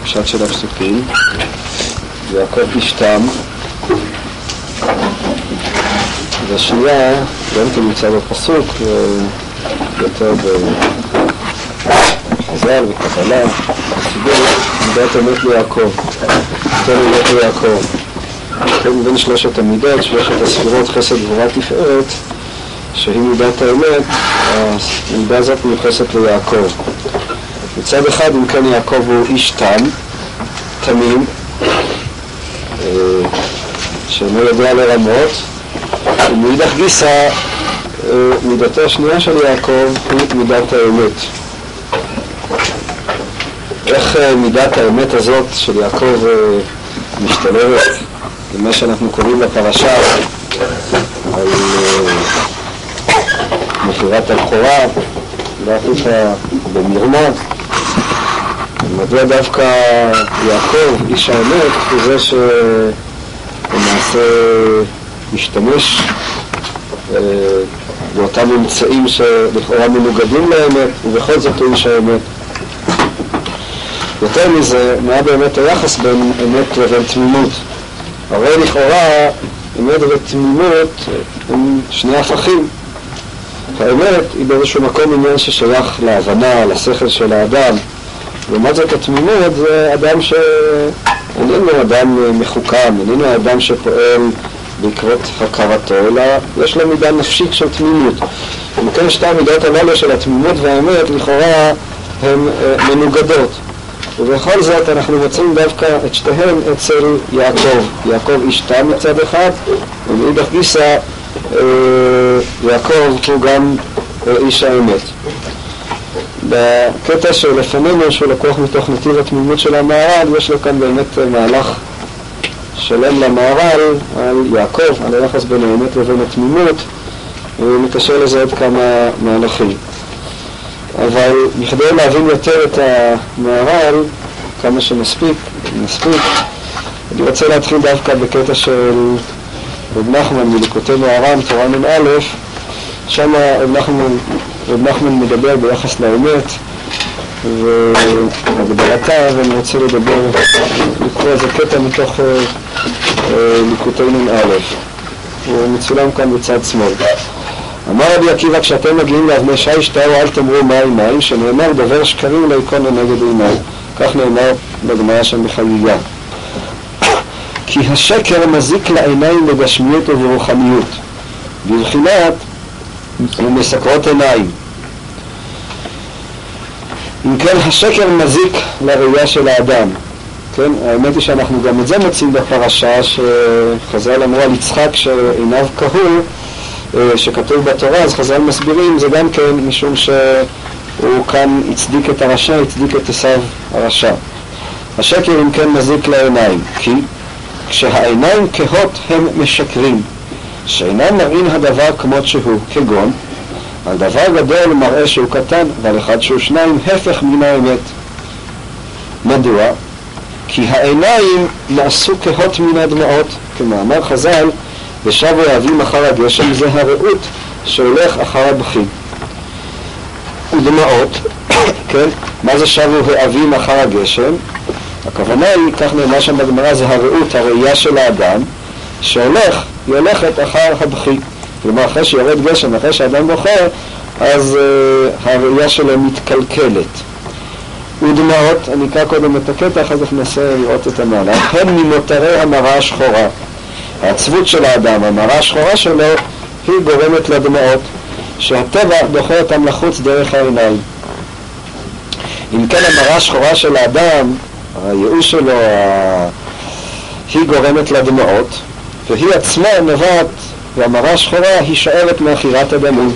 פשט של הפסוקים. יעקב אשתם, והשנייה גם כן נמצא בפסוק יותר בחז"ל וקבלה, מידת אמת ליעקב, יותר אמת ליעקב. בין שלושת המידות, שלושת הספירות חסד גבורה תפארת, שהיא מידת האמת, המידה הזאת מיוחסת ליעקב. מצד אחד, אם כן, יעקב הוא איש תם, תמים, שאינו יודע לרמות, ומאידך גיסא, מידתו השנייה של יעקב היא מידת האמת. איך מידת האמת הזאת של יעקב משתלבת למה שאנחנו קוראים בפרשה על מכירת הבכורה, ואחריך במרמה? מדוע דווקא יעקב, איש האמת, הוא זה שלמעשה משתמש באותם אמצעים שלכאורה מנוגדים לאמת, ובכל זאת הוא איש האמת. יותר מזה, מה באמת היחס בין אמת לבין תמימות? הרי לכאורה אמת ותמימות הם שני הפכים. האמת היא באיזשהו מקום עניין ששייך להבנה, לשכל של האדם. לעומת זאת התמימות זה אדם שאיננו אדם מחוכם, איננו אדם שפועל בעקבות הכרתו, אלא יש לו מידה נפשית של תמימות. ומכן שתי המידות הללו של התמימות והאמת לכאורה הן מנוגדות. ובכל זאת אנחנו מוצאים דווקא את שתיהן אצל יעקב. יעקב איש תם מצד אחד, ומאידך גיסא יעקב הוא גם איש האמת. בקטע שלפנינו, שהוא לקוח מתוך נתיב התמימות של המהר"ל, יש לו כאן באמת מהלך שלם למהר"ל על יעקב, על היחס בין האמת לבין התמימות, ומקשר לזה עוד כמה מהלכים. אבל בכדי להבין יותר את המהר"ל, כמה שנספיק, אני רוצה להתחיל דווקא בקטע של רב נחמן מליקוטי מהר"ם, תורה נ"א. שם רב נחמן מדבר ביחס לאמת והגדלתה, ואני רוצה לקרוא איזה קטע מתוך ליקוטי נ"א. הוא מצולם כאן בצד שמאל. אמר רבי עקיבא, כשאתם מגיעים לאבני שיש תאו אל תאמרו מה עיניי, שנאמר דבר שקרים לא יקון לנגד עיניי. כך נאמר בגמרא שם בחגיגה. כי השקר מזיק לעיניים בגשמיות וברוחניות, בבחינת ומסקרות עיניים. אם כן, השקר מזיק לראייה של האדם. כן? האמת היא שאנחנו גם את זה מוצאים בפרשה שחז"ל אמרו על יצחק שעיניו כהו, שכתוב בתורה, אז חז"ל מסבירים, זה גם כן משום שהוא כאן הצדיק את הרשע, הצדיק את עשיו הרשע. השקר אם כן מזיק לעיניים, כי כשהעיניים כהות הם משקרים, שאינם מראים הדבר כמות שהוא, כגון על דבר גדול מראה שהוא קטן, ועל אחד שהוא שניים הפך מן האמת. מדוע? כי העיניים נעשו כהות מן הדמעות, כמאמר חז"ל, ושבו האבים אחר הגשם, זה הרעות שהולך אחר הבכי. ודמעות, כן? מה זה שבו האבים אחר הגשם? הכוונה היא, כך נאמר שם בגמרא, זה הרעות, הראייה של האדם, שהולך, היא הולכת אחר הבכי. כלומר, אחרי שיורד גשם, אחרי שהאדם בוחר, אז הראייה שלו מתקלקלת. ודמעות, אני אקרא קודם את הקטע, אחר כך ננסה לראות את המהלך. הן ממותרי המראה השחורה. העצבות של האדם, המראה השחורה שלו, היא גורמת לדמעות, שהטבע דוחה אותם לחוץ דרך העיניים. אם כן, המראה השחורה של האדם, הייאוש שלו, היא גורמת לדמעות, והיא עצמה נובעת, והמראה השחורה היא שואלת מאחירת הדמים.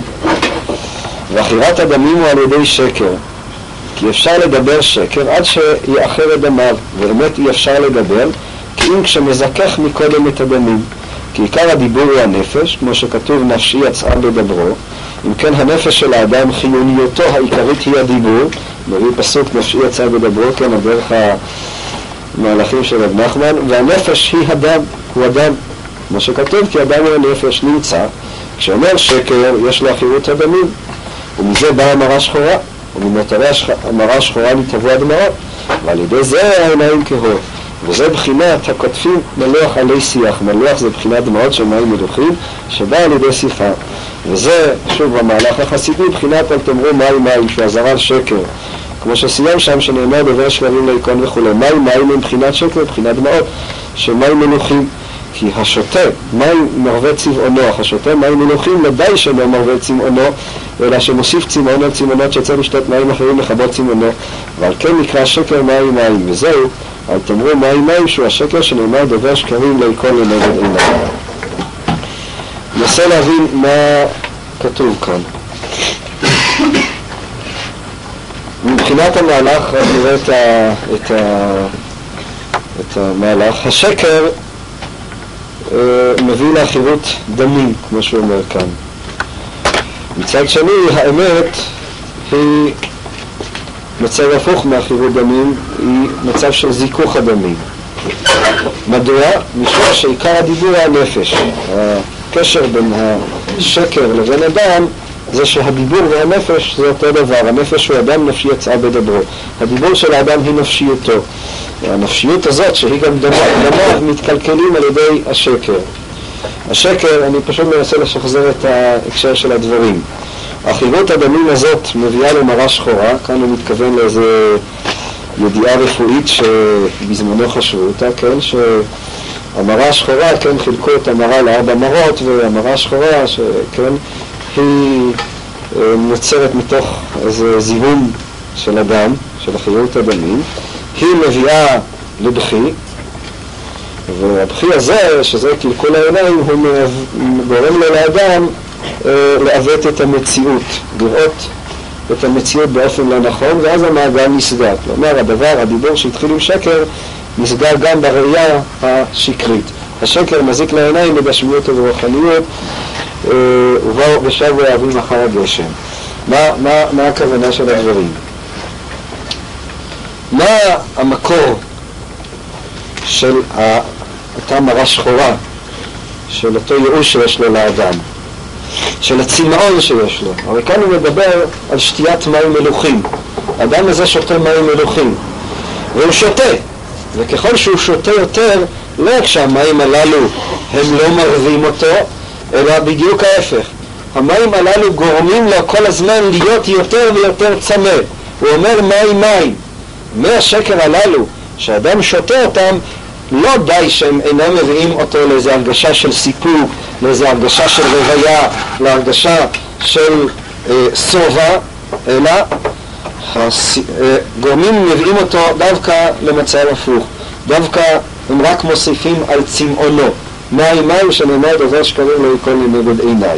ואחירת הדמים הוא על ידי שקר, כי אפשר לדבר שקר עד שיאחר את דמיו, ואמת אי אפשר לדבר, כי אם כשמזכך מקודם את הדמים. כי עיקר הדיבור הוא הנפש, כמו שכתוב נפשי יצאה בדברו. אם כן הנפש של האדם חיוניותו העיקרית היא הדיבור, מביא פסוק נפשי יצאה בדברו, כן, הדרך המהלכים של רב נחמן, והנפש היא הדם, הוא הדם, כמו שכתוב, כי הדם הוא הנפש נמצא. כשאומר שקר יש לו אחירות הדמים, ומזה באה המראה שחורה, וממותרי המראה שחורה נתבוא הדמעות. ועל ידי זה העיניים כהות. וזה בחינת הכותפים מלוח עלי שיח. מלוח זה בחינת דמעות של מים מלוחים שבא על ידי שיחה. וזה שוב במהלך החסידי בחינת אל תאמרו מים מים, שהוא אזהרה על שקר, כמו שסיים שם שנאמר דובר שקרים לעיקון וכו'. מים מים הם בחינת שקר, בחינת דמעות של מים מלוחים. כי השותה מים מרווה צבעונו, השותה מים מלוחים לדעי שלא מרווה צמאונו, אלא שמוסיף צמאון על צמאונות שצריך לשתות מים אחרים לכבות צמאונו, ועל כן נקרא שקר מים מים. וזהו אל תאמרו מים מים, שהוא השקר שנאמר דובר שקרים לעיקון לנגד עיניו. ננסה להבין מה כתוב כאן. מבחינת המהלך, רק נראה את המהלך. השקר מביא לאחירות דמים, כמו שהוא אומר כאן. מצד שני, האמת היא מצב הפוך מאחירות דמים, היא מצב של זיכוך הדמים. מדוע? משום שעיקר הדיבור הוא הנפש. הקשר בין השקר לבין אדם זה שהדיבור והנפש זה אותו דבר. הנפש הוא אדם, נפשי יצאה בדברו. הדיבור של האדם היא נפשיותו. הנפשיות הזאת שהיא גם דמיו מתקלקלים על ידי השקר. השקר, אני פשוט מנסה לשחזר את ההקשר של הדברים. החירות הדמים הזאת מביאה למראה שחורה. כאן הוא מתכוון לאיזה ידיעה רפואית שבזמנו חשבו אותה, כן, שהמראה השחורה, כן, חילקו את המראה ל4 מרות, והמראה השחורה, שכן, היא נוצרת מתוך איזה זיהום של אדם, של החירות הדמים. היא מביאה לבכי, והבכי הזה, שזה קלקול העיניים, הוא גורם לו לאדם לעוות את המציאות, לראות את המציאות באופן לא נכון, ואז המעגל נסגר. כלומר, הדיבור שהתחיל עם שקר, נסגר גם בראייה השקרית. השקר מזיק לעיניים בגשמיות וברוחניות, ובאו ושבו האבים אחר הגשם. מה הכוונה של הדברים? מה המקור של אותה מראה שחורה, של אותו ייאוש שיש לו לאדם, של הצמאון שיש לו? הרי כאן הוא מדבר על שתיית מים מלוחים. האדם הזה שותה מים מלוחים, והוא שותה, וככל שהוא שותה יותר, לא רק שהמים הללו הם לא מרווים אותו, אלא בדיוק ההפך. המים הללו גורמים לו כל הזמן להיות יותר ויותר צמא. הוא אומר מים מים. מהשקר הללו שאדם שותה אותם, לא די שהם אינם מביאים אותו לאיזו הרגשה של סיפוק, לאיזו הרגשה של רוויה, להרגשה של סובה, אלא גורמים מביאים אותו דווקא למצב הפוך. דווקא הם רק מוסיפים על צמאונו. מים מים שנאמר דובר שקרים לעיקון לנגד עיניי.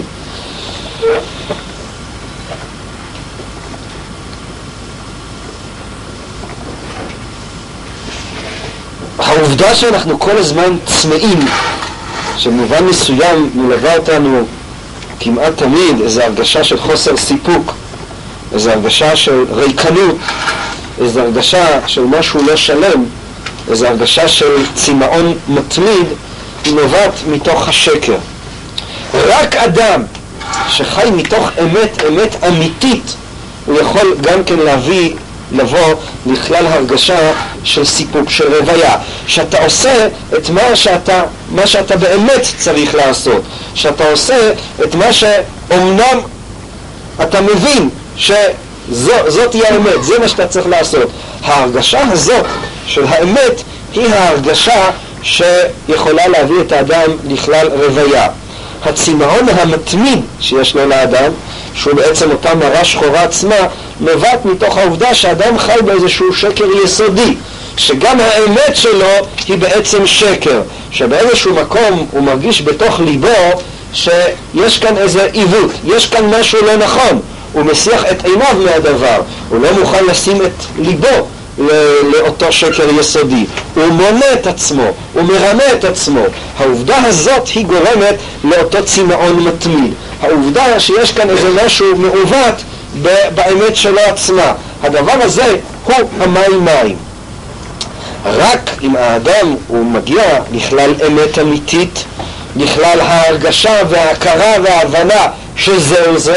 העובדה שאנחנו כל הזמן צמאים, שבמובן מסוים מלווה אותנו כמעט תמיד איזו הרגשה של חוסר סיפוק, איזו הרגשה של ריקנות, איזו הרגשה של משהו לא שלם, איזו הרגשה של צמאון מתמיד, היא נובעת מתוך השקר. רק אדם שחי מתוך אמת אמיתית, הוא יכול גם כן לבוא לכלל הרגשה של סיפוק, של רוויה, שאתה עושה את מה שאתה באמת צריך לעשות, שאתה עושה את מה שאומנם אתה מבין שזאת היא האמת, זה מה שאתה צריך לעשות. ההרגשה הזאת של האמת היא ההרגשה שיכולה להביא את האדם לכלל רוויה. הצמאון המתמיד שיש לו לאדם, שהוא בעצם אותה מראה שחורה עצמה, נובעת מתוך העובדה שהאדם חי באיזשהו שקר יסודי, שגם האמת שלו היא בעצם שקר, שבאיזשהו מקום הוא מרגיש בתוך ליבו שיש כאן איזה עיוות, יש כאן משהו לא נכון, הוא מסיח את עיניו מהדבר, הוא לא מוכן לשים את ליבו לאותו שקר יסודי, הוא מונה את עצמו, הוא מרמה את עצמו. העובדה הזאת היא גורמת לאותו צמאון מתמיד, העובדה שיש כאן איזה משהו מעוות באמת שלו עצמה. הדבר הזה הוא המים מים. רק אם האדם הוא מגיע לכלל אמת אמיתית, לכלל ההרגשה וההכרה וההבנה שזהו זה,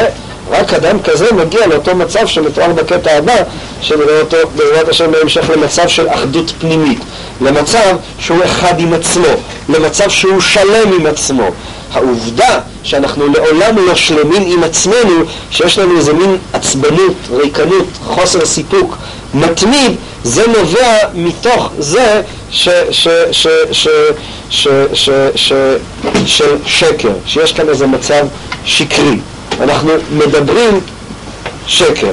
רק אדם כזה מגיע לאותו מצב שמתואר בקטע הבא, שנראה אותו בעזרת השם בהמשך, למצב של אחדות פנימית, למצב שהוא אחד עם עצמו, למצב שהוא שלם עם עצמו. העובדה שאנחנו לעולם לא שלמים עם עצמנו, שיש לנו איזה מין עצבנות, ריקנות, חוסר סיפוק מתמיד, זה נובע מתוך זה של שקר, שיש כאן איזה מצב שקרי. אנחנו מדברים שקר.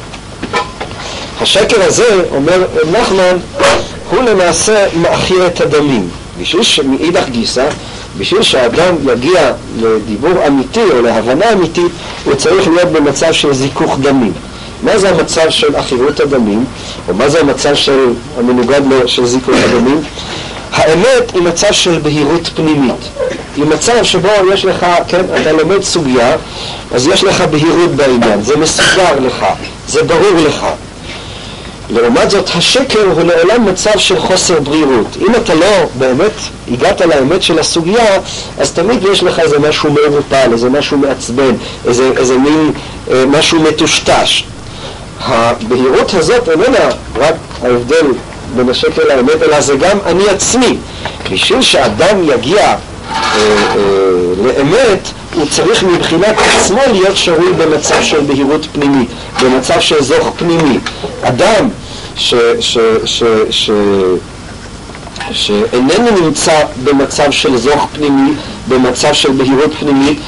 השקר הזה, אומר נחמן, הוא למעשה מאחיר את הדמים. בשביל שמאידך גיסא, בשביל שהאדם יגיע לדיבור אמיתי או להבנה אמיתית, הוא צריך להיות במצב של זיכוך דמים. מה זה המצב של אחירות הדמים, או מה זה המצב של המנוגד של זיכוך הדמים? האמת היא מצב של בהירות פנימית. היא מצב שבו יש לך, כן, אתה לומד סוגיה, אז יש לך בהירות בעניין, זה מסודר לך, זה ברור לך. לעומת זאת, השקר הוא לעולם מצב של חוסר ברירות. אם אתה לא באמת הגעת לאמת של הסוגיה, אז תמיד יש לך איזה משהו מעורפל, איזה משהו מעצבן, איזה מין משהו מטושטש. הבהירות הזאת איננה רק ההבדל בין השקר לאמת, אלא זה גם אני עצמי. בשביל שאדם יגיע לאמת, הוא צריך מבחינת עצמו להיות שרוי במצב של בהירות פנימית, במצב של זוך פנימי. אדם שאיננו נמצא במצב של זוך פנימי, במצב של בהירות פנימית,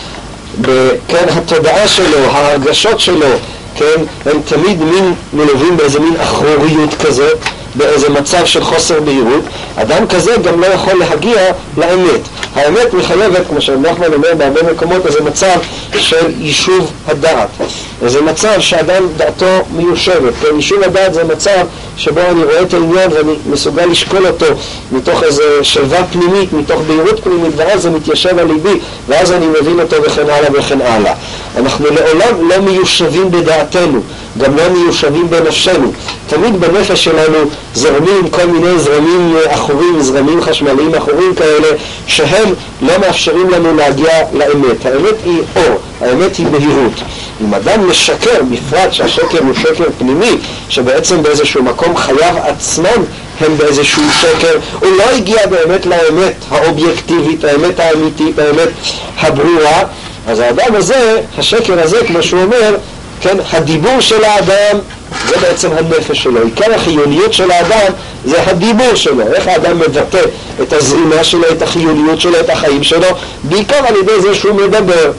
כן, התודעה שלו, ההרגשות שלו, כן, הם תמיד מלווים באיזה מין אחרוריות כזאת, באיזה מצב של חוסר בהירות. אדם כזה גם לא יכול להגיע לאמת. האמת מחייבת, כמו שנחמן אומר בהרבה מקומות, איזה מצב של יישוב הדעת, איזה מצב שאדם דעתו מיושבת. יישוב הדעת זה מצב שבו אני רואה את העניין ואני מסוגל לשקול אותו מתוך איזו שלווה פנימית, מתוך בהירות פנימית, ואז זה מתיישב על ליבי, ואז אני מבין אותו וכן הלאה וכן הלאה. אנחנו לעולם לא מיושבים בדעתנו, גם לא מיושבים בנפשנו. תמיד בנפש שלנו זרמים כל מיני זרמים אחורים, זרמים חשמליים אחורים כאלה, שהם לא מאפשרים לנו להגיע לאמת. האמת היא אור, האמת היא בהירות. אם אדם משקר, בפרט שהשקר הוא שקר פנימי, שבעצם באיזשהו מקום חייו עצמם הם באיזשהו שקר, הוא לא הגיע באמת לאמת האובייקטיבית, האמת האמיתית, האמת הברורה, אז האדם הזה, השקר הזה, כמו שהוא אומר, כן, הדיבור של האדם זה בעצם הנפש שלו. עיקר החיוניות של האדם זה הדיבור שלו, איך האדם מבטא את הזרימה שלו, את החיוניות שלו, את החיים שלו, בעיקר על ידי זה שהוא מדבר.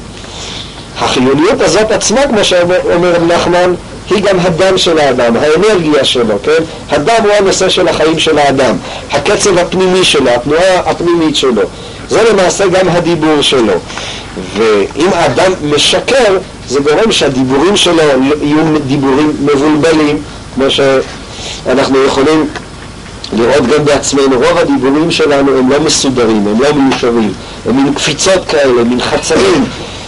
החיוניות הזאת עצמה, כמו שאומר נחמן, היא גם הדם של האדם, האנרגיה שלו, כן? הדם הוא הנושא של החיים של האדם, הקצב הפנימי שלו, התנועה הפנימית שלו, זה למעשה גם הדיבור שלו. ואם האדם משקר, זה גורם שהדיבורים שלו יהיו דיבורים מבולבלים, כמו שאנחנו יכולים לראות גם בעצמנו. רוב הדיבורים שלנו הם לא מסודרים, הם לא מיושבים, הם מין קפיצות כאלה, מין חצרים.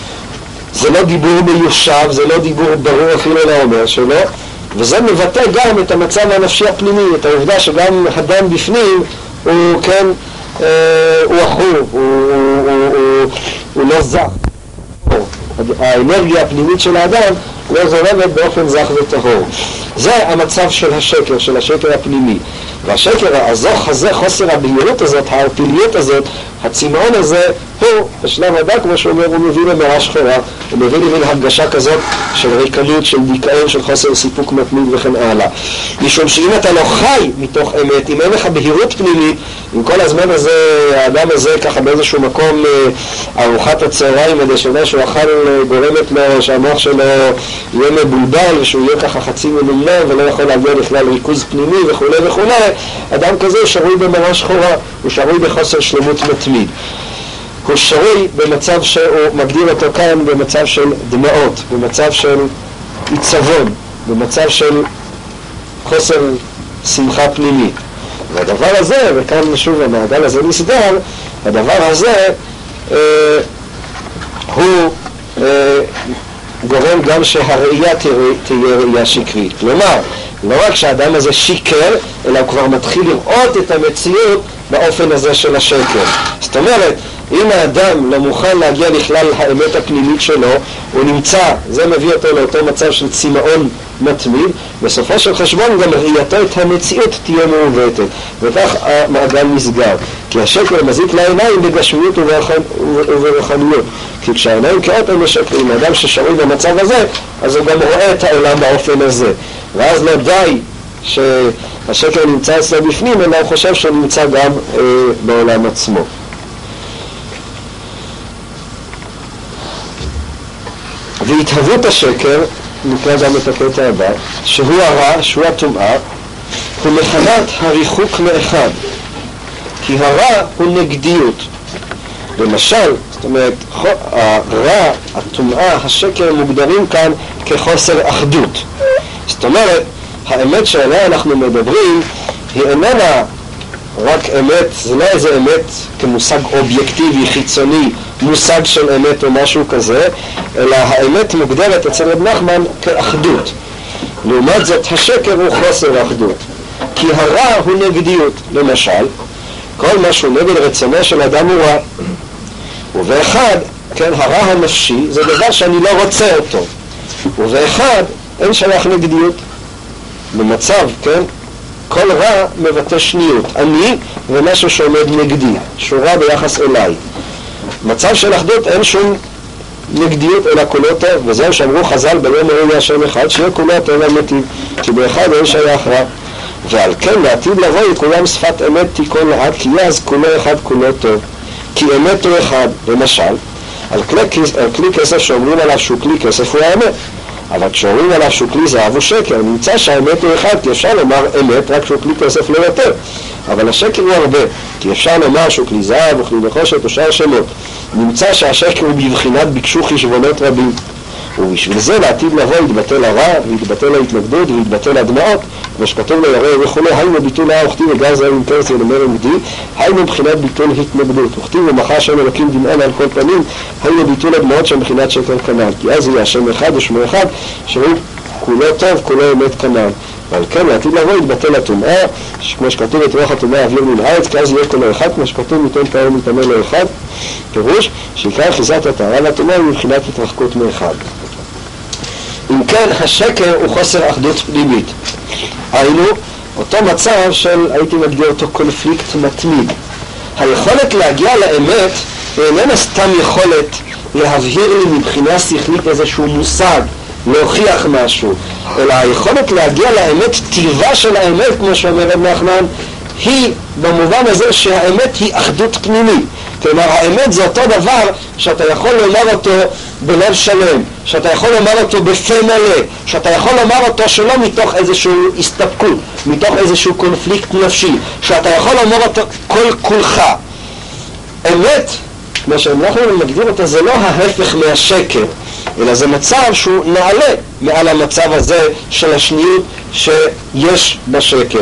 זה לא דיבור מיושב, זה לא דיבור ברור אפילו לאומר שלו, וזה מבטא גם את המצב הנפשי הפנימי, את העובדה שגם הדם בפנים הוא, כן, הוא אחור, הוא לא זך. האנרגיה הפנימית של האדם לא זורמת באופן זך וטהור. זה המצב של השקר, של השקר הפנימי. והשקר הזוך הזה, חוסר הבהירות הזאת, הערפיליות הזאת, הצמאון הזה, הוא בשלב הבא, כמו שאומר, הוא מביא למראה שחורה, הוא מביא למין הרגשה כזאת של ריקנות, של דיכאון, של חוסר סיפוק מתמיד וכן הלאה. משום שאם אתה לא חי מתוך אמת, אם אין לך בהירות פנימית, אם כל הזמן הזה, האדם הזה ככה באיזשהו מקום, ארוחת הצהריים הראשונה שהוא אכל גורמת לו שהמוח שלו יהיה מבולבל, ושהוא יהיה ככה חצי מנומנם ולא יכול להגיע לכלל ריכוז פנימי וכו' וכו', אדם כזה שרוי במראה שחורה, הוא שרוי בחוסר שלמות מתמיד. הוא שרוי במצב שהוא מגדיר אותו כאן במצב של דמעות, במצב של עיצבון, במצב של חוסר שמחה פנימית. והדבר הזה, וכאן שוב המעגל הזה נסגר, הדבר הזה הוא גורם גם שהראייה תהיה ראייה שקרית. כלומר, לא רק שהאדם הזה שיקר, אלא הוא כבר מתחיל לראות את המציאות באופן הזה של השקר. זאת אומרת, אם האדם לא מוכן להגיע לכלל האמת הפנימית שלו, הוא נמצא, זה מביא אותו לאותו מצב של צמאון מתמיד, בסופו של חשבון גם ראייתו את המציאות תהיה מעוותת, וכך המעגל נסגר. כי השקר מזיק לעיניים בגשמיות וברוחניות. כי כשהעיניים כאות הם משקרים, האדם ששרוי במצב הזה, אז הוא גם רואה את העולם באופן הזה. ואז לא די שהשקר נמצא אצלו בפנים, אלא הוא חושב שהוא נמצא גם בעולם עצמו. והתהוות השקר, נקרא גם את הקטע הבא, שהוא הרע, שהוא הטומאה, הוא מחמת הריחוק מאחד. כי הרע הוא נגדיות. למשל, זאת אומרת, הרע, הטומאה, השקר מוגדרים כאן כחוסר אחדות. זאת אומרת, האמת שעליה אנחנו מדברים היא איננה רק אמת, זה לא איזה אמת כמושג אובייקטיבי, חיצוני, מושג של אמת או משהו כזה, אלא האמת מוגדרת אצל רב נחמן כאחדות. לעומת זאת, השקר הוא חוסר אחדות. כי הרע הוא נגדיות. למשל, כל משהו נגד רצונו של אדם הוא רע. ובאחד, כן, הרע הנפשי זה דבר שאני לא רוצה אותו. ובאחד אין שייך נגדיות. במצב, כן, כל רע מבטא שניות. אני ומשהו שעומד נגדי, שהוא רע ביחס אליי. מצב של אחדות אין שום נגדיות אלא כולו טוב, וזהו שאמרו חז"ל ביום הראי השם אחד, שיהיה כולו טוב המתים, כי באחד אין שייך רע. ועל כן לעתיד לבוא כולם שפת אמת תיקון לעד, כי אז כולו אחד כולו טוב. כי אמת הוא אחד. למשל, על כלי כסף שאומרים עליו שהוא כלי כסף הוא האמת, אבל כשאומרים עליו שהוא כלי זהב הוא שקר, נמצא שהאמת הוא אחד, כי אפשר לומר אמת רק שהוא כלי כסף לא יותר, אבל השקר הוא הרבה, כי אפשר לומר שהוא כלי זהב או כלי נחושת או שאר שמות. נמצא שהשקר הוא בבחינת ביקשו חשבונות רבים, ובשביל זה לעתיד לבוא יתבטל הרע ויתבטל ההתנגדות ויתבטל הדמעות, כמו שכתוב לירא וכו', היינו ביטול הרע וכתיב וגר זהב עם קרס ילמר עמדי, היינו מבחינת ביטול התנגדות, וכתיב ומחה השם אלוקים דמען על כל פנים, היינו ביטול הדמעות שמבחינת שקר כנ"ל, כי אז יהיה השם אחד ושמו אחד שהוא כולו טוב, כולו אמת כנ"ל. ועל כן לעתיד לבוא יתבטל הטומאה, כמו שכתוב את רוח הטומאה אוויר מן הארץ, כי אז יהיה כולו אחד, כמו שכתוב ניתן טהור מטמא לו אחד, פירוש שעיקר אחיזת הטהרה והטומאה היא מבחינת התרחקות מאחד. אם כן, השקר הוא חוסר אחדות פנימית. היינו, אותו מצב של, הייתי מגדיר אותו קונפליקט מתמיד. היכולת להגיע לאמת איננה סתם יכולת להבהיר לי מבחינה שכלית איזשהו מושג, להוכיח משהו, אלא היכולת להגיע לאמת, טיבה של האמת, כמו שאומר רב נחמן, היא במובן הזה שהאמת היא אחדות פנימית. כלומר, האמת זה אותו דבר שאתה יכול לומר אותו בלב שלם, שאתה יכול לומר אותו בפה מלא, שאתה יכול לומר אותו שלא מתוך איזושהי הסתפקות, מתוך איזשהו קונפליקט נפשי, שאתה יכול לומר אותו כל כולך. אמת, מה שאנחנו מגדיר אותו, זה לא ההפך מהשקר, אלא זה מצב שהוא נעלה מעל המצב הזה של השניות שיש בשקר.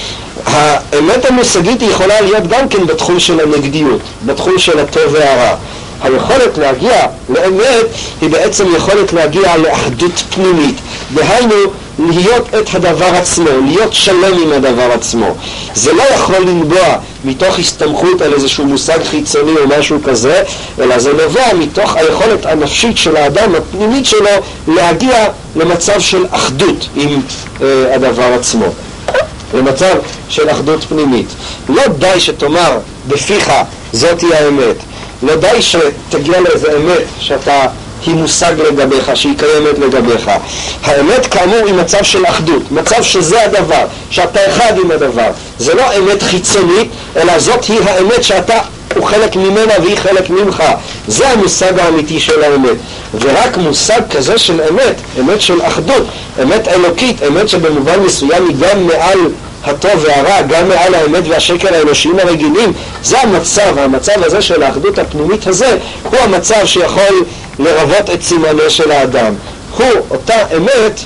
האמת המושגית היא יכולה להיות גם כן בתחום של הנגדיות, בתחום של הטוב והרע. היכולת להגיע לאמת היא בעצם יכולת להגיע לאחדות פנימית, דהיינו להיות את הדבר עצמו, להיות שלם עם הדבר עצמו. זה לא יכול לנבוע מתוך הסתמכות על איזשהו מושג חיצוני או משהו כזה, אלא זה נובע מתוך היכולת הנפשית של האדם, הפנימית שלו, להגיע למצב של אחדות עם הדבר עצמו, למצב של אחדות פנימית. לא די שתאמר בפיך זאת היא האמת, לא די שתגיע לאיזה אמת היא מושג לגביך, שהיא קיימת לגביך. האמת כאמור היא מצב של אחדות, מצב שזה הדבר, שאתה אחד עם הדבר. זה לא אמת חיצונית, אלא זאת היא האמת שאתה הוא חלק ממנה והיא חלק ממך. זה המושג האמיתי של האמת. ורק מושג כזה של אמת, אמת של אחדות, אמת אלוקית, אמת שבמובן מסוים היא גם מעל הטוב והרע, גם מעל האמת והשקר האנושיים הרגילים, זה המצב הזה של האחדות הפנימית הזה, הוא המצב שיכול לרבות את סימנו של האדם. הוא אותה אמת,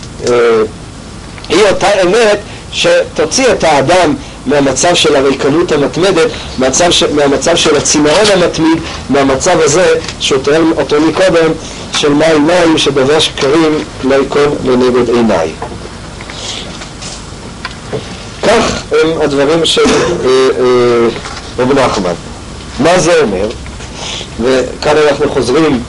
היא אותה אמת שתוציא את האדם מהמצב של הריקנות המתמדת, מהמצב של הצמאון המתמיד, מהמצב הזה שתואר אותו מקודם של מים שדבר שקרים לא יקום לנגד עיניי. כך הם הדברים של רב נחמן. מה זה אומר? וכאן אנחנו חוזרים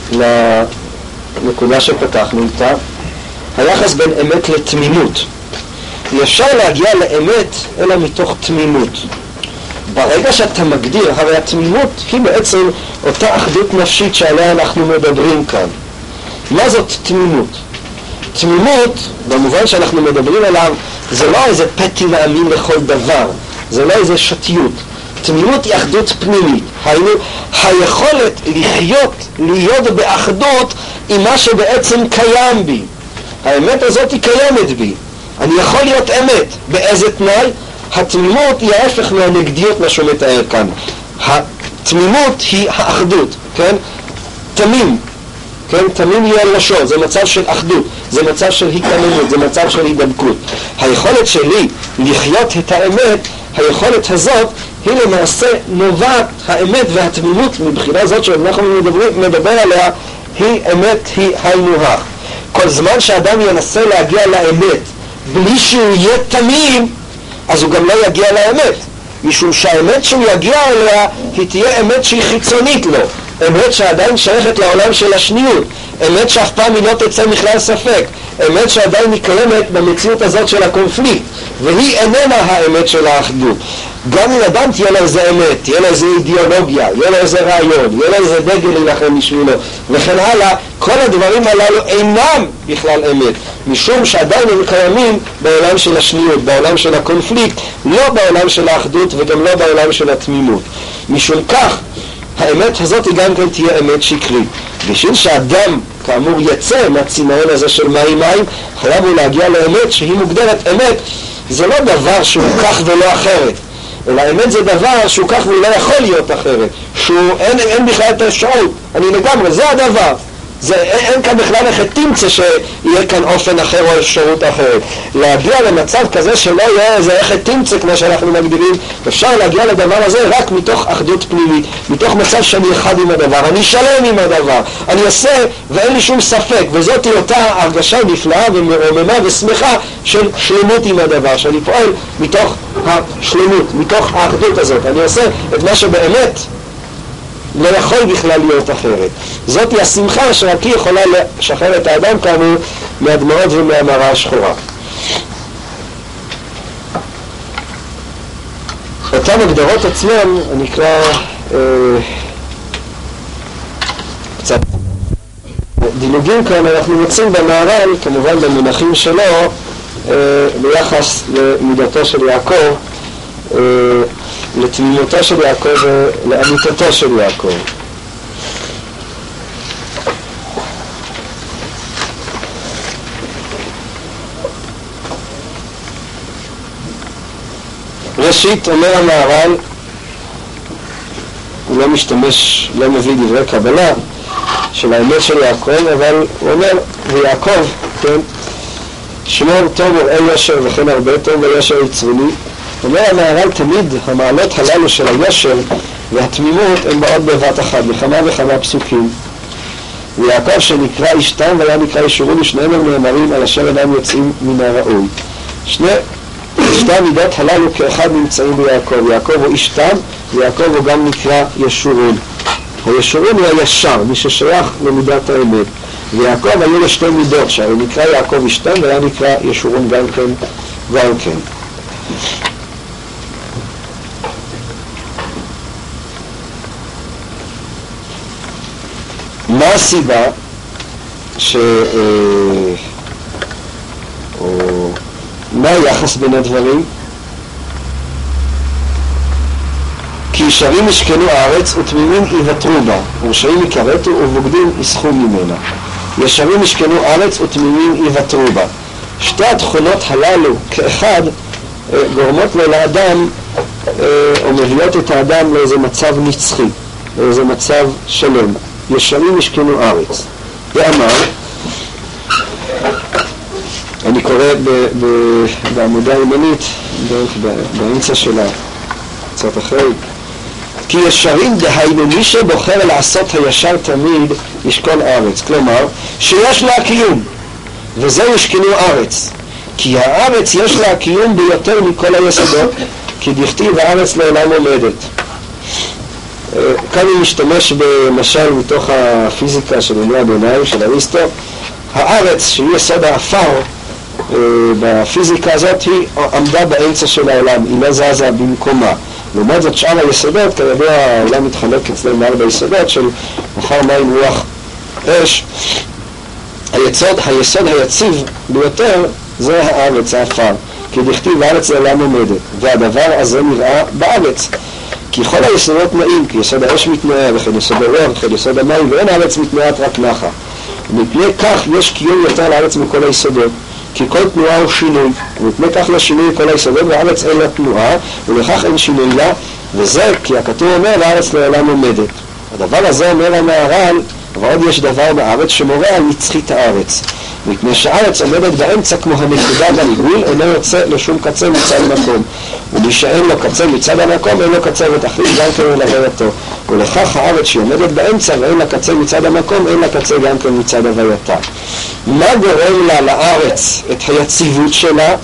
לנקודה שפתחנו איתה, היחס בין אמת לתמימות. אי אפשר להגיע לאמת אלא מתוך תמימות. ברגע שאתה מגדיר, הרי התמימות היא בעצם אותה אחדות נפשית שעליה אנחנו מדברים כאן. מה זאת תמימות? תמימות, במובן שאנחנו מדברים עליו, זה לא איזה פתי מאמין לכל דבר, זה לא איזה שתיות. תמימות היא אחדות פנימית, היינו היכולת להיות באחדות עם מה שבעצם קיים בי. האמת הזאת היא קיימת בי, אני יכול להיות אמת. באיזה תנאי? התמימות היא ההפך מהנגדיות, מה שהוא מתאר כאן. התמימות היא האחדות, כן? תמים, כן? תמים יהיה לשון, זה מצב של אחדות, זה מצב של התעלמות, זה מצב של הידבקות. היכולת שלי לחיות את האמת, היכולת הזאת היא למעשה נובעת, האמת והתמימות מבחינה זאת שאנחנו מדבר עליה, היא אמת, היא היינו הך. כל זמן שאדם ינסה להגיע לאמת בלי שהוא יהיה תמים, אז הוא גם לא יגיע לאמת, משום שהאמת שהוא יגיע אליה היא תהיה אמת שהיא חיצונית לו, אמת שעדיין שייכת לעולם של השניות, אמת שאף פעם היא לא תצא מכלל ספק, אמת שעדיין מקיימת במציאות הזאת של הקונפליקט, והיא איננה האמת של האחדות. גם אם אדם תהיה לו איזה אמת, תהיה לו איזה אידיאולוגיה, יהיה לו איזה רעיון, יהיה לו איזה דגל להילחם בשבילו וכן הלאה, כל הדברים הללו אינם בכלל אמת, משום שעדיין הם קיימים בעולם של השניות, בעולם של הקונפליקט, לא בעולם של האחדות וגם לא בעולם של התמימות. משום כך האמת הזאת היא גם כן תהיה אמת שקרית. בשביל שאדם כאמור יצא מהצינורון הזה של מים, חייב הוא להגיע לאמת שהיא מוגדרת אמת. זה לא דבר שהוא כך ולא אחרת, אלא אמת זה דבר שהוא כך ולא יכול להיות אחרת, אין בכלל את האפשרות, אני לגמרי, זה הדבר. אין כאן בכלל איך תמצא שיהיה כאן אופן אחר או אפשרות אחרת. להגיע למצב כזה שלא יהיה איזה איך תמצא כמו שאנחנו מגדירים, אפשר להגיע לדבר הזה רק מתוך אחדות פנימית, מתוך מצב שאני אחד עם הדבר, אני שלם עם הדבר, אני עושה ואין לי שום ספק, וזאת היא אותה הרגשה נפלאה ומרוממה ושמחה של שלמות עם הדבר, שאני פועל מתוך השלמות, מתוך האחדות הזאת, אני עושה את מה שבאמת לא יכול בכלל להיות אחרת. זאת היא השמחה שרק היא יכולה לשחרר את האדם כאמור מהדמעות ומהמראה השחורה. אותם הגדרות עצמם, אני אקרא קצת דילוגים כאן, אנחנו מוצאים במהר"ל, כמובן במונחים שלו, ביחס למידתו של יעקב, לתמימותו של יעקב ולאמיתותו של יעקב. ראשית אומר המהר"ל, הוא לא משתמש, לא מביא דברי קבלה של האמת של יעקב, אבל הוא אומר, ויעקב, כן, שמור טוב וראה ישר וכן הרבה טוב וישר יצרו לי. אומר המהר"ל, תמיד המעלות הללו של הישר והתמימות הן באות בבת אחת, בכמה וכמה פסוקים. ויעקב שנקרא איש תם והיה נקרא ישורו לי, שניהם הם נאמרים על אשר אינם יוצאים מן הראוי. שתי המידות הללו כאחד נמצאים ביעקב. יעקב הוא איש תם ויעקב הוא גם נקרא ישורון. הישורון הוא הישר, מי ששייך למידת האמת. ויעקב היו לו שתי מידות, שהרי נקרא יעקב איש תם והיה נקרא ישורון גם כן. מה הסיבה מה היחס בין הדברים? כי ישרים ישכנו הארץ ותמימים יוותרו בה, ורשעים יכרתו ובוגדים יסחו ממנה. ישרים ישכנו הארץ ותמימים יוותרו בה. שתי התכונות הללו כאחד גורמות לו לאדם או מביאות את האדם לאיזה מצב נצחי, לאיזה מצב שלם. ישרים ישכנו ארץ. ואמר, אני קורא בעמודה הימנית, באמצע שלה, קצת אחרי, כי ישרים דהיינו מי שבוחר לעשות הישר תמיד ישכון ארץ. כלומר, שיש לה קיום, וזה ישכנו ארץ. כי הארץ יש לה קיום ביותר מכל היסודות, כי דכתיב הארץ לעולם עומדת. כאן הוא משתמש במשל מתוך הפיזיקה של ימי הביניים של אריסטו. הארץ שהיא יסוד האפר בפיזיקה הזאת היא עמדה באמצע של העולם, היא לא זזה במקומה. לעומת זאת שאר היסודות, כידוע העולם מתחלק אצלנו מארבע יסודות של מחר מים רוח אש. היסוד היציב ביותר זה הארץ, האפר, כי דכתיב הארץ לעולם עומדת, והדבר הזה נראה בארץ. כי כל היסודות נעים, כי יסוד האש מתנעה, וכן יסוד הרוח, וכן יסוד המים, ואין הארץ מתנעת רק נחה. ומפני כך יש קיום יותר לארץ מכל היסודות, כי כל תנועה הוא שינוי, ומפני כך לא שינוי כל היסודות, והארץ אין לה תנועה, ולכך אין שינוי לה, וזה כי הכתוב אומר, הארץ לעולם עומדת. הדבר הזה אומר המהר"ל, ועוד יש דבר בארץ שמורה על נצחית הארץ. מפני שהארץ עומדת באמצע כמו הנקודה בריבול, אינו יוצא לשום קצה מצד מקום. ומי שאין לו קצה מצד המקום, אין לו קצה ותכלית גם כן להווייתו. ולכך הארץ שהיא עומדת באמצע ואין לה קצה מצד המקום, אין לה קצה גם כן מצד הווייתה. מה גורם לה לארץ את היציבות שלה?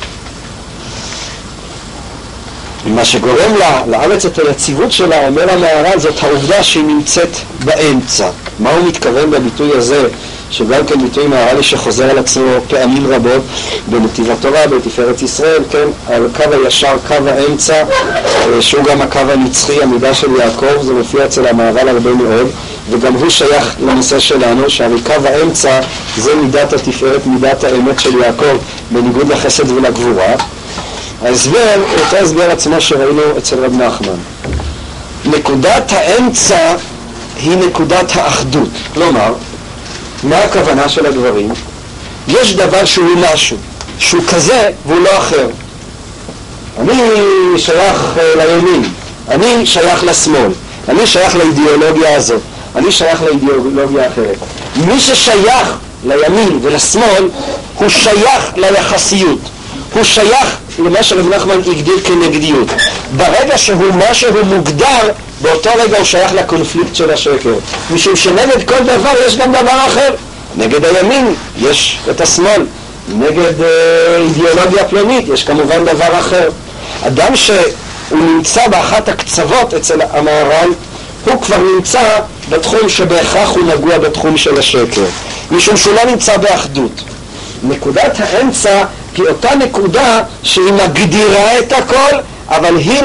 מה שגורם לארץ את היציבות שלה, אומר המהר"ל, זאת העובדה שהיא נמצאת באמצע. מה הוא מתכוון בביטוי הזה, שגם כן ביטוי מהר"לי שחוזר על עצמו פעמים רבות בנתיב התורה, בתפארת ישראל, כן, על קו הישר, קו האמצע, שהוא גם הקו הנצחי, המידה של יעקב, זה מופיע אצל המהר"ל הרבה מאוד, וגם הוא שייך לנושא שלנו, שהרי קו האמצע זה מידת התפארת, מידת האמת של יעקב, בניגוד לחסד ולגבורה. ההסבר, אותו הסבר עצמו שראינו אצל רב נחמן. נקודת האמצע היא נקודת האחדות. כלומר, מה הכוונה של הדברים? יש דבר שהוא משהו, שהוא כזה והוא לא אחר. אני שייך לימין, אני שייך לשמאל, אני שייך לאידיאולוגיה הזאת, אני שייך לאידיאולוגיה אחרת. מי ששייך לימין ולשמאל הוא שייך ליחסיות, הוא שייך למה שרב נחמן הגדיר כנגדיות. ברגע שהוא משהו מוגדר, באותו רגע הוא שייך לקונפליקט של השקר, משום שנגד כל דבר יש גם דבר אחר. נגד הימין יש את השמאל, נגד אידיאולוגיה פלונית יש כמובן דבר אחר. אדם שהוא נמצא באחת הקצוות אצל המהר"ל, הוא כבר נמצא בתחום שבהכרח הוא נגוע בתחום של השקר, משום שהוא לא נמצא באחדות. נקודת האמצע היא אותה נקודה שהיא מגדירה את הכל, אבל היא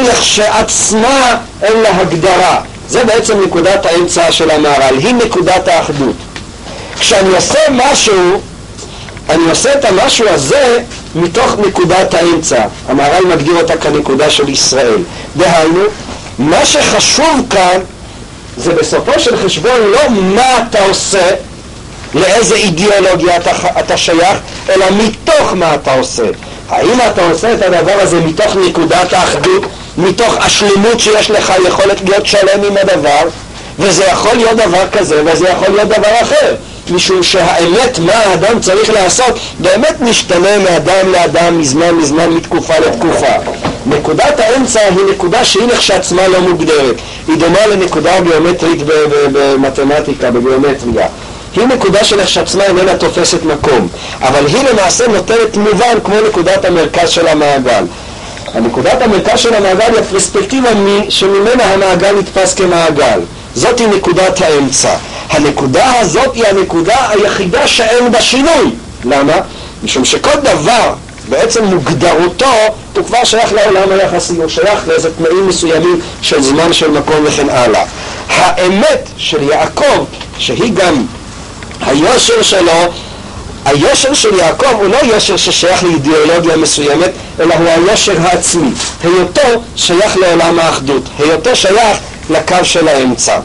לכשעצמה אין לה הגדרה. זה בעצם נקודת האמצע של המהר"ל, היא נקודת האחדות. כשאני עושה משהו, אני עושה את המשהו הזה מתוך נקודת האמצע. המהר"ל מגדיר אותה כנקודה של ישראל. דהיינו, מה שחשוב כאן זה בסופו של חשבון לא מה אתה עושה, לאיזה אידיאולוגיה אתה שייך, אלא מתוך מה אתה עושה. האם אתה עושה את הדבר הזה מתוך נקודת האחדות, מתוך השלמות שיש לך יכולת להיות שלם עם הדבר, וזה יכול להיות דבר כזה וזה יכול להיות דבר אחר, משום שהאמת מה האדם צריך לעשות באמת משתנה מאדם לאדם, מזמן לזמן, מתקופה לתקופה. נקודת האמצע היא נקודה שהיא לכשעצמה לא מוגדרת, היא דומה לנקודה גיאומטרית במתמטיקה, בגיאומטריה. היא נקודה שלכשעצמה איננה תופסת מקום, אבל היא למעשה נותנת מובן כמו נקודת המרכז של המעגל. הנקודת המרכז של המעגל היא הפרספקטיבה שממנה המעגל נתפס כמעגל. זאת היא נקודת האמצע. הנקודה הזאת היא הנקודה היחידה שאין בה שינוי. למה? משום שכל דבר בעצם מוגדרותו הוא כבר שייך לעולם היחסי, הוא שייך לאיזה תנאים מסוימים של זמן, של מקום וכן הלאה. האמת של יעקב, שהיא גם היושר שלו, היושר של יעקב הוא לא יושר ששייך לאידיאולוגיה מסוימת, אלא הוא היושר העצמי. היותו שייך לעולם האחדות, היותו שייך לקו של האמצע.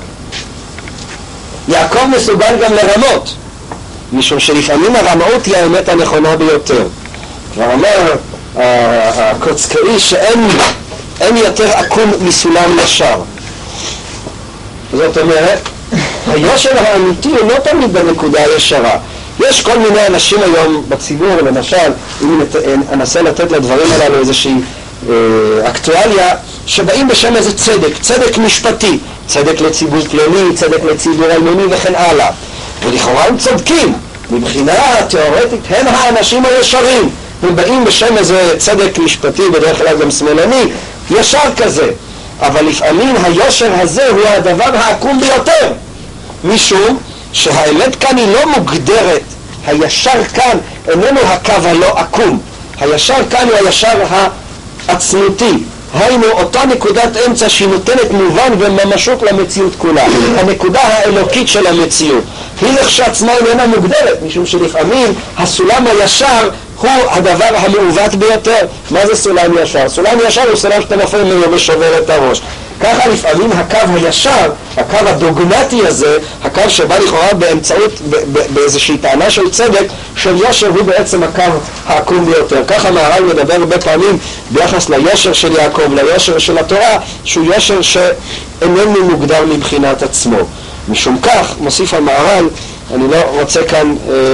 יעקב מסוגל גם לרמות, משום שלפעמים הרמאות היא האמת הנכונה ביותר. כבר אומר הקוצקאי שאין יותר עקום מסולם ישר. זאת אומרת, היושר האמיתי הוא לא תמיד בנקודה הישרה. יש כל מיני אנשים היום בציבור, למשל, אם אנסה לתת לדברים הללו איזושהי אקטואליה, שבאים בשם איזה צדק, צדק משפטי, צדק לציבור פלוני, צדק לציבור אלמוני וכן הלאה. ולכאורה הם צודקים, מבחינה תיאורטית הם האנשים הישרים. הם באים בשם איזה צדק משפטי, בדרך כלל גם שמאלני, ישר כזה. אבל לפעמים היושר הזה הוא הדבר העקום ביותר, משום שהאמת כאן היא לא מוגדרת. הישר כאן איננו הקו הלא עקום, הישר כאן הוא הישר העצמותי, היינו אותה נקודת אמצע שהיא נותנת מובן וממשות למציאות כולה, הנקודה האלוקית של המציאות. היא לכשעצמה איננה מוגדרת, משום שלפעמים הסולם הישר הוא הדבר המעוות ביותר. מה זה סולם ישר? סולם ישר הוא סולם שאתה נופל ממנו ושובר את הראש. ככה לפעמים הקו הישר, הקו הדוגמטי הזה, הקו שבא לכאורה באמצעות, באיזושהי טענה של צדק, של יושר, הוא בעצם הקו העקום ביותר. ככה מהר"ל מדבר הרבה פעמים ביחס ליושר של יעקב, ליושר של התורה, שהוא יושר שאיננו מוגדר מבחינת עצמו. משום כך, מוסיף המהר"ל, אני לא רוצה כאן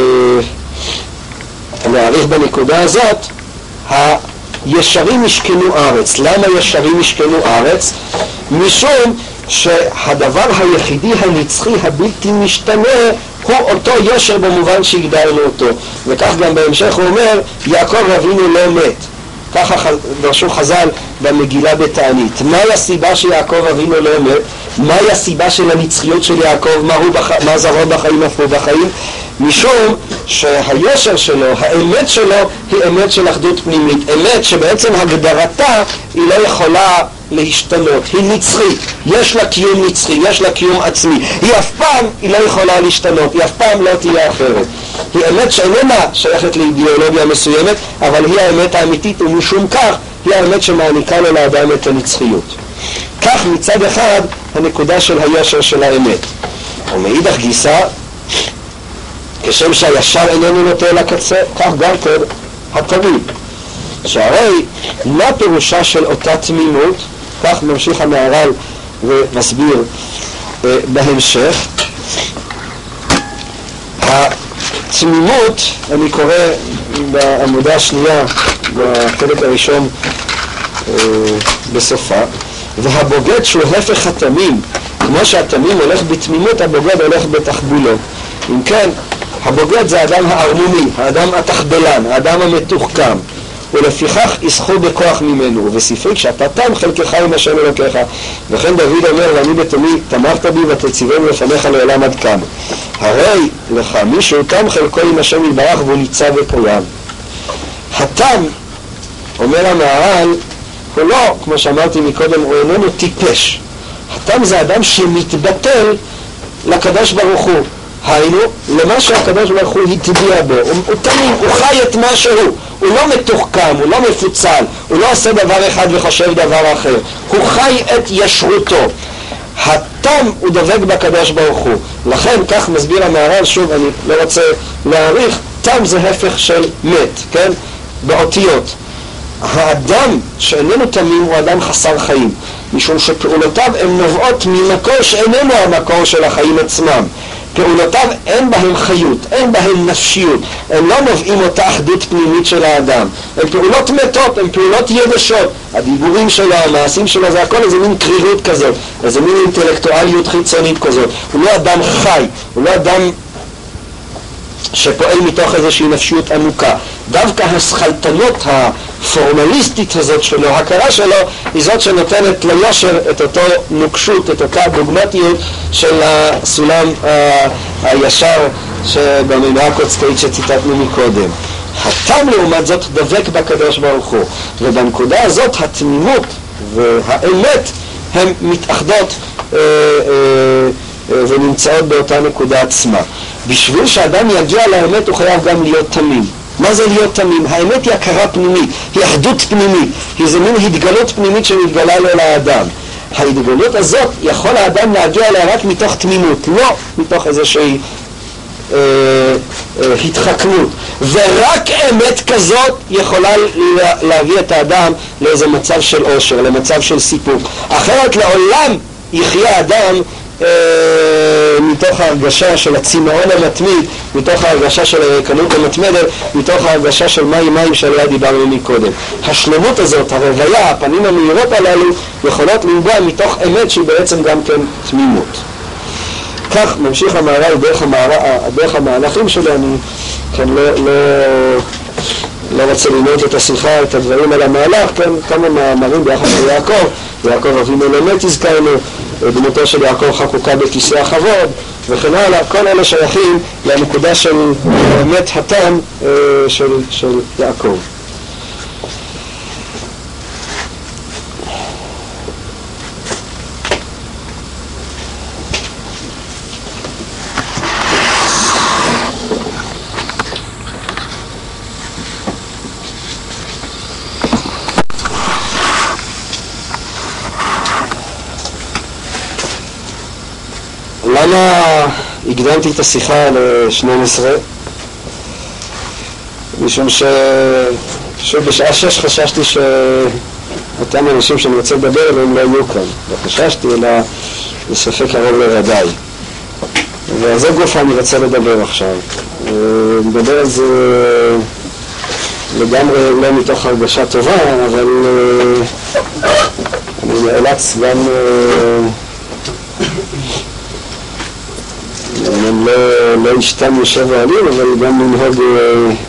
להאריך בנקודה הזאת, הישרים ישכנו ארץ. למה ישרים ישכנו ארץ? משום שהדבר היחידי הנצחי הבלתי משתנה הוא אותו ישר במובן שהגדרנו אותו. וכך גם בהמשך הוא אומר, יעקב אבינו לא מת. ככה דרשו חז"ל במגילה בתענית. מהי הסיבה שיעקב אבינו לא מת? מהי הסיבה של הנצחיות של יעקב? מה זרעו בחיים, אף הוא בחיים? משום שהיושר שלו, האמת שלו, היא אמת של אחדות פנימית. אמת שבעצם הגדרתה היא לא יכולה להשתנות, היא נצחית, יש לה קיום נצחי, יש לה קיום עצמי, היא אף פעם לא יכולה להשתנות, היא אף פעם לא תהיה אחרת. היא אמת שאיננה שייכת לאידיאולוגיה מסוימת, אבל היא האמת האמיתית, ומשום כך היא האמת שמעניקה לו לאדם את הנצחיות. כך מצד אחד הנקודה של היושר של האמת. ומאידך גיסא, כשם שהישר איננו נוטה לקצה, כך גם כן התמים. שהרי מה פירושה של אותה תמימות? כך ממשיך המהר"ל ומסביר בהמשך. התמימות, אני קורא בעמודה השנייה בחלק הראשון בסופה, והבוגד שהוא הפך התמים, כמו שהתמים הולך בתמימות, הבוגד הולך בתחבולו. אם כן, הבוגד זה האדם הערמומי, האדם התחבלן, האדם המתוחכם, ולפיכך יסחו בכוח ממנו, ובספרי כשאתה תם חלקך עם השם אלוקיך. וכן דוד אומר, ואני בתמי תמכת בי ותציבנו לפניך לעולם עד כמה. הרי לך מישהו תם חלקו עם השם יתברך והוא ניצב וקיים. התם, אומר המהר"ל, הוא לא, כמו שאמרתי מקודם, הוא איננו טיפש. התם זה אדם שמתבטל לקדוש ברוך הוא, היינו למה שהקדוש ברוך הוא הטביע בו. הוא תמים, הוא חי את מה שהוא, הוא לא מתוחכם, הוא לא מפוצל, הוא לא עושה דבר אחד וחושב דבר אחר, הוא חי את ישרותו. התם הוא דבק בקדוש ברוך הוא. לכן כך מסביר המהר"ל, שוב אני לא רוצה להאריך, תם זה הפך של מת, כן? באותיות. האדם שאיננו תמים הוא אדם חסר חיים, משום שפעולותיו הן נובעות ממקור שאיננו המקור של החיים עצמם. פעולותיו אין בהם חיות, אין בהם נפשיות, הם לא נובעים אותה אחדות פנימית של האדם. הן פעולות מתות, הן פעולות יבשות. הדיבורים שלו, המעשים שלו, זה הכל איזה מין קרירות כזאת, איזה מין אינטלקטואליות חיצונית כזאת. הוא לא אדם חי, הוא לא אדם שפועל מתוך איזושהי נפשיות עמוקה. דווקא השכלתנות הפורמליסטית הזאת שלו, ההכרה שלו, היא זאת שנותנת ליושר את אותו נוקשות, את אותה דוגמטיות של הסולם הישר שבמימרה הקוצקאית שציטטנו מקודם. התם לעומת זאת דבק בקדוש ברוך הוא, ובנקודה הזאת התמימות והאמת הן מתאחדות ונמצאות באותה נקודה עצמה. בשביל שאדם יגיע לאמת הוא חייב גם להיות תמים. מה זה להיות תמים? האמת היא הכרה פנימית, היא אחדות פנימית, היא זו מין התגלות פנימית שמתגלה לו לאדם. ההתגלות הזאת יכול האדם להגיע אליה רק מתוך תמימות, לא מתוך איזושהי התחכמות. ורק אמת כזאת יכולה להביא את האדם לאיזה מצב של עושר, למצב של סיפוק. אחרת לעולם יחיה אדם מתוך ההרגשה של הצמאון המתמיד, מתוך ההרגשה של הריקנות המתמדת, מתוך ההרגשה של מים שעליה דיברנו מקודם. השלמות הזאת, הרוויה, הפנים המאירות הללו, יכולות לנבוע מתוך אמת שהיא בעצם גם כן תמימות. כך ממשיך המהר"ל דרך המהלכים שלו. אני כן לא רוצה ללמוד את השיחה, את הדברים על המהלך, כן, כמה מאמרים ביחס ליעקב, יעקב אבינו באמת הזכרנו, דמותו של יעקב חקוקה בכיסא הכבוד וכן הלאה. כל אלה שייכים לנקודה של באמת הטעם של יעקב. למה הקדמתי את השיחה ל-12? משום שבשעה 6 חששתי שאותם אנשים שאני רוצה לדבר עליהם לא יהיו כאן. לא חששתי, אלא בספק קרוב לרדיי. ועל זה גופה אני רוצה לדבר עכשיו. מדבר על זה לגמרי לא מתוך הרגשה טובה, אבל אני נאלץ גם לא השתם יושב העלים, אבל גם לנהוג